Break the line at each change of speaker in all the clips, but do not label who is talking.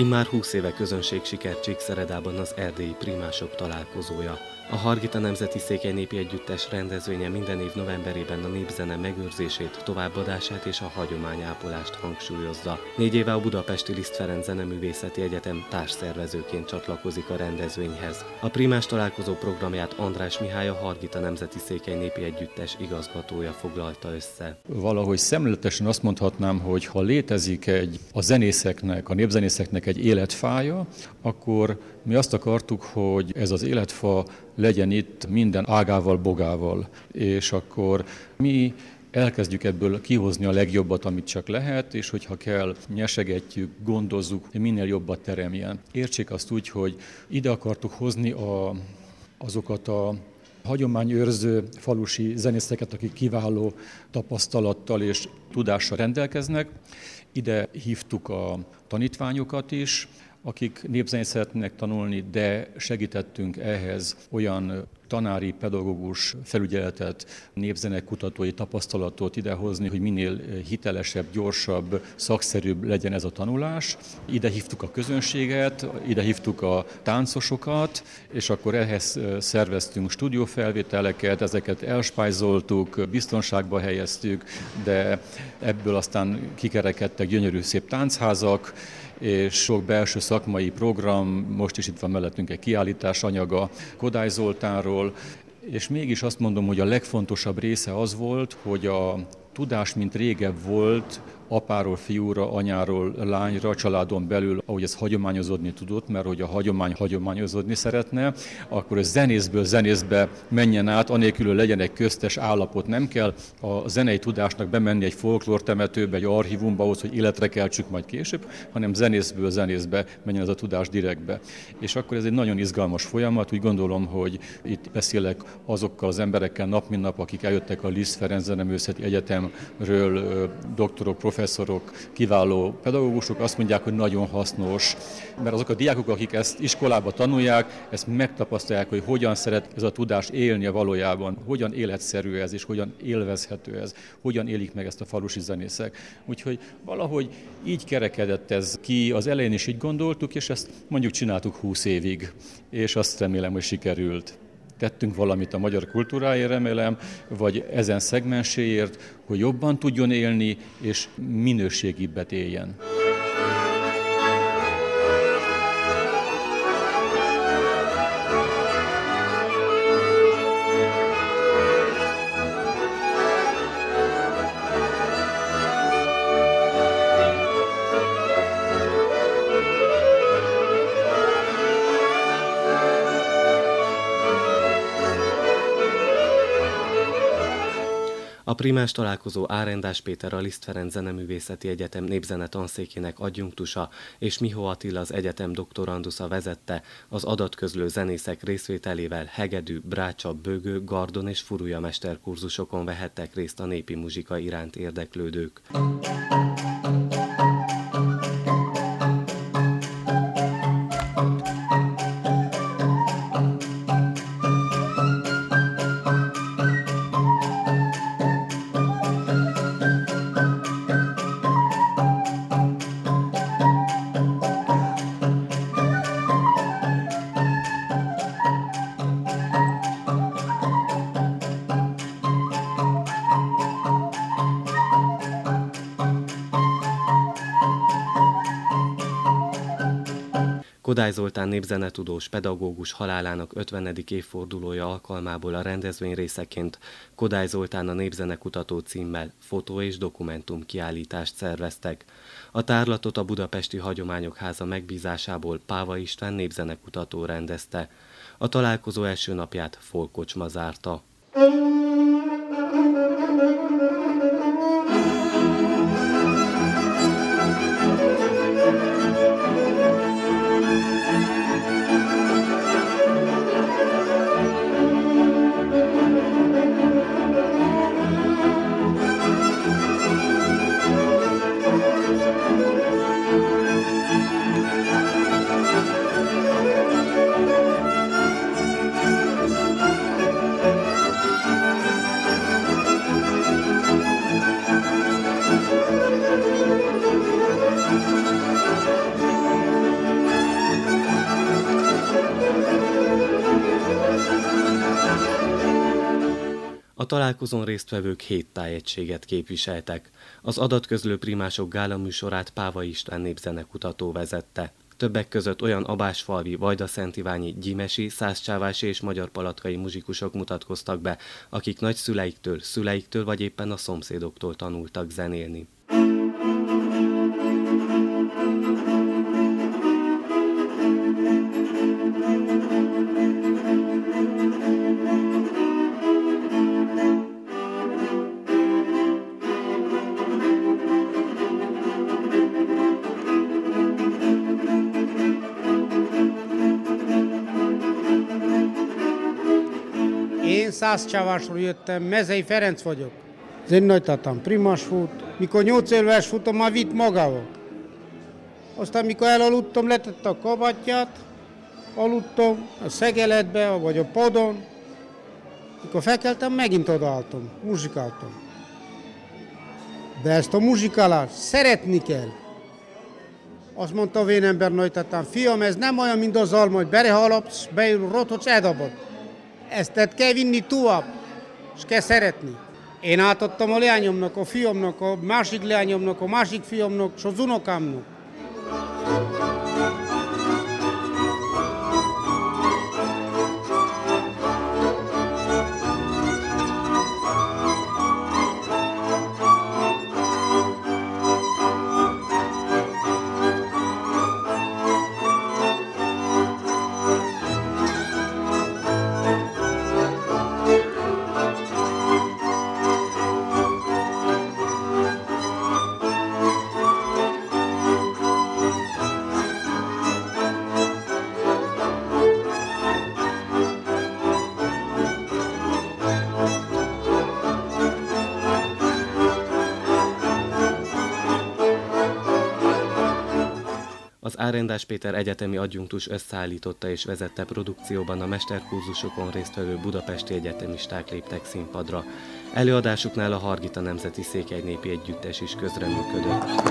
Immár 20 éve közönségsiker Csíkszeredában az erdélyi primások találkozója. A Hargita Nemzeti Székely Népi Együttes rendezvénye minden év novemberében a népzene megőrzését, továbbadását és a hagyományápolást hangsúlyozza. 4 éve a budapesti Liszt Ferenc Zeneművészeti Egyetem társszervezőként csatlakozik a rendezvényhez. A primás találkozó programját András Mihály, a Hargita Nemzeti Székely Népi Együttes igazgatója foglalta össze.
Valahogy szemléletesen azt mondhatnám, hogy ha létezik a zenészeknek, a népzenészeknek egy életfája, akkor mi azt akartuk, hogy ez az életfa legyen itt minden ágával, bogával. És akkor mi elkezdjük ebből kihozni a legjobbat, amit csak lehet, és hogyha kell, nyesegetjük, gondozzuk, hogy minél jobbat teremjen. Értsék azt úgy, hogy ide akartuk hozni azokat a hagyományőrző falusi zenészeket, akik kiváló tapasztalattal és tudással rendelkeznek. Ide hívtuk a tanítványokat is, akik népzenét szeretnének tanulni, de segítettünk ehhez olyan tanári, pedagógus felügyeletet, népzenekutatói tapasztalatot idehozni, hogy minél hitelesebb, gyorsabb, szakszerűbb legyen ez a tanulás. Ide hívtuk a közönséget, ide hívtuk a táncosokat, és akkor ehhez szerveztünk stúdiófelvételeket, ezeket elspájzoltuk, biztonságba helyeztük, de ebből aztán kikerekedtek gyönyörű szép táncházak, és sok belső szakmai program, most is itt van mellettünk egy kiállítás anyaga Kodály Zoltánról, és mégis azt mondom, hogy a legfontosabb része az volt, hogy a tudás, mint régebb volt, apáról fiúra, anyáról lányra, családon belül, ahogy ez hagyományozódni tudott, mert hogy a hagyomány hagyományozódni szeretne, akkor ez zenészből zenészbe menjen át, anélkül, hogy legyen egy köztes állapot. Nem kell a zenei tudásnak bemenni egy folklórtemetőbe, egy archívumba ahhoz, hogy életre keltsük majd később, hanem zenészből zenészbe menjen ez a tudás direktbe. És akkor ez egy nagyon izgalmas folyamat, úgy gondolom, hogy itt beszélek azokkal az emberekkel nap mint nap, akik eljöttek a Liszt Ferenc Zeneművészeti Egyetemről, doktorok, professzorok, kiváló pedagógusok, azt mondják, hogy nagyon hasznos, mert azok a diákok, akik ezt iskolába tanulják, ezt megtapasztalják, hogy hogyan szeret ez a tudás élni valójában, hogyan életszerű ez, és hogyan élvezhető ez, hogyan élik meg ezt a falusi zenészek. Úgyhogy valahogy így kerekedett ez ki, az elején is így gondoltuk, és ezt mondjuk csináltuk 20 évig, és azt remélem, hogy sikerült. Tettünk valamit a magyar kultúráért, remélem, vagy ezen szegmenséért, hogy jobban tudjon élni, és minőségibbet éljen.
A primás találkozó Árendás Péter, a Liszt Ferenc Zeneművészeti Egyetem népzene tanszékének adjunktusa és Mihó Attila, az egyetem doktorandusza vezette, az adatközlő zenészek részvételével hegedű, brácsa, bőgő, gardon és furúja mesterkurzusokon vehettek részt a népi muzsika iránt érdeklődők. Kodály Zoltán népzenetudós pedagógus halálának 50. évfordulója alkalmából a rendezvény részeként Kodály Zoltán a népzenekutató címmel fotó- és dokumentum kiállítást szerveztek. A tárlatot a Budapesti Hagyományok Háza megbízásából Páva István népzenekutató rendezte. A találkozó első napját folkkocsma zárta. találkozón résztvevők 7 tájegységet képviseltek. Az adatközlő primások gála műsorát Páva István népzenekutató vezette. Többek között olyan abásfalvi, vajdasentiványi, gyimesi, szászcsávási és magyarpalatkai muzsikusok mutatkoztak be, akik szüleiktől vagy éppen a szomszédoktól tanultak zenélni.
Én Szászcsávásról jöttem, Mezei Ferenc vagyok. Az én nagytatam primás volt. Mikor 8 éves voltam, már vitt magával. Aztán mikor elaludtam, letette a kabátját, aludtam a szegeletbe, vagy a padon. Mikor felkeltem, megint odaálltam, muzsikáltam. De ezt a muzsikálást szeretni kell. Azt mondta a vénember nagytatám, fiam, ez nem olyan, mint az alma, hogy berehalapsz, beül rotocsz, eldobod. Ezt kell vinni tovább, és kell szeretni. Én átadtam a leányomnak, a fiamnak, a másik leányomnak, a másik fiamnak, és az unokámnak.
Az Árendás Péter egyetemi adjunktus összeállította és vezette produkcióban a mesterkurzusokon résztvevő budapesti egyetemisták léptek színpadra. Előadásuknál a Hargita Nemzeti Székelynépi Együttes is közreműködött.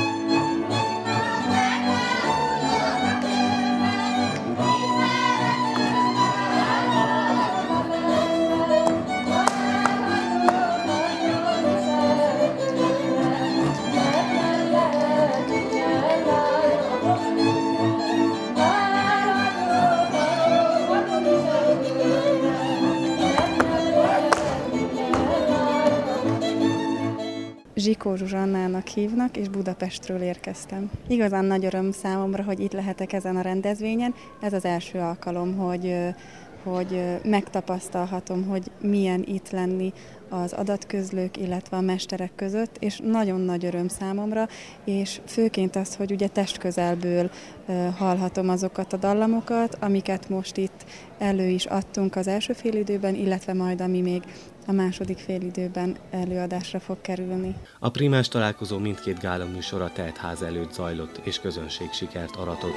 Zsikó Zsuzsannának hívnak, és Budapestről érkeztem. Igazán nagy öröm számomra, hogy itt lehetek ezen a rendezvényen. Ez az első alkalom, hogy megtapasztalhatom, hogy milyen itt lenni az adatközlők, illetve a mesterek között, és nagyon nagy öröm számomra, és főként az, hogy ugye testközelből hallhatom azokat a dallamokat, amiket most itt elő is adtunk az első félidőben, illetve majd ami még a második félidőben előadásra fog kerülni.
A primás találkozó mindkét gála műsora telt ház előtt zajlott, és közönségsikert aratott.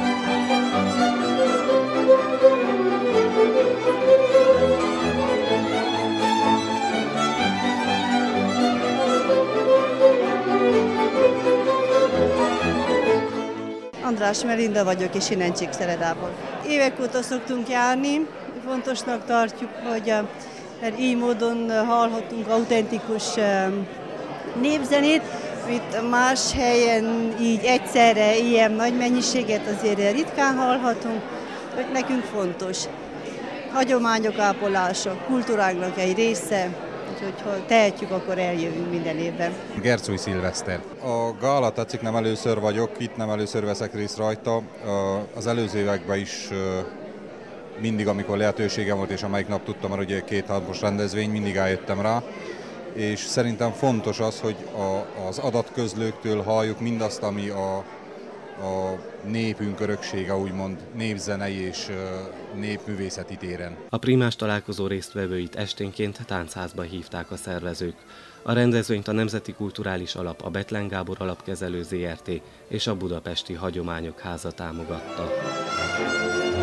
András Melinda vagyok, és innen Csíkszeredából. Évek óta szoktunk járni, fontosnak tartjuk, hogy mert így módon hallhatunk autentikus népzenét, itt más helyen így egyszerre ilyen nagy mennyiséget azért ritkán hallhatunk, hogy nekünk fontos. Hagyományok ápolása, kultúránknak egy része, úgyhogy ha tehetjük, akkor eljövünk minden évben.
Gercúj Szilveszter. A gála tetszik, nem először vagyok, itt nem először veszek részt rajta. Az előző években is mindig, amikor lehetőségem volt, és amelyik nap tudtam, mert ugye 2 napos rendezvény, mindig eljöttem rá. És szerintem fontos az, hogy az adatközlőktől halljuk mindazt, ami a népünk öröksége, úgymond népzenei és népművészeti téren.
A primás találkozó résztvevőit esténként táncházba hívták a szervezők. A rendezvényt a Nemzeti Kulturális Alap, a Bethlen Gábor Alapkezelő Zrt. És a Budapesti Hagyományok Háza támogatta.